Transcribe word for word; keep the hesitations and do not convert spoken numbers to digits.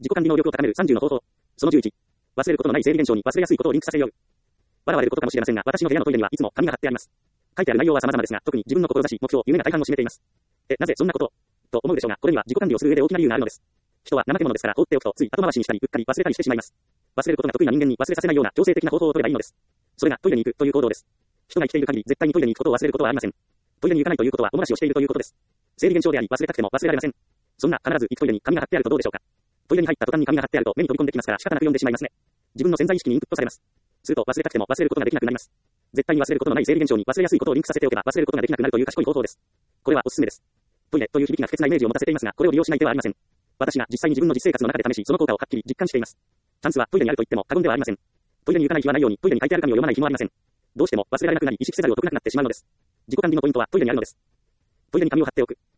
自己管理能力を高めるさんじゅうの方法。そのじゅういち。忘れることのない生理現象に忘れやすいことをリンクさせよう。笑われることかもしれませんが、私の部屋のトイレにはいつも紙が貼ってあります。書いてある内容は様々ですが、特に自分の志、目標、夢が大半を占めています。え、なぜそんなことをと思うでしょうが、これには自己管理をする上で大きな理由があるのです。人は怠け者ですから放っておくとつい後回しにしたり、うっかり忘れたりしてしまいます。忘れることが得意な人間に忘れさせないような強制的な方法を取ればいいのです。それがトイレに行くという行動です。人が生きている限り絶対にトイレに行くことを忘れることはありません。トイレに行かないということはお漏らしをしているということです。生理現象であり忘れたくても忘れられません。そんな必ず行くトイレに紙が貼ってあるとどうでしょうか。トイレに入った途端に紙が貼ってあると目に飛び込んできますから仕方なく読んでしまいますね。自分の潜在意識にインプットされます。すると忘れたくても忘れることができなくなります。絶対に忘れることのない生理現象に忘れやすいことをリンクさせておけば忘れることができなくなるという賢い方法です。これはおすすめです。トイレという響きが不潔なイメージを持たせていますが、これを利用しない手はありません。私が実際に自分の実生活の中で試し、その効果をはっきり実感しています。チャンスはトイレにあると言っても過言ではありません。トイレに行かない日はないようにトイレに書いてある紙を読まない日もありません。どうしても忘れられなくなり意識せざるを得なくなってしまうのです。自己管理のポイントはトイレにあるのです。トイレに紙を貼っておく。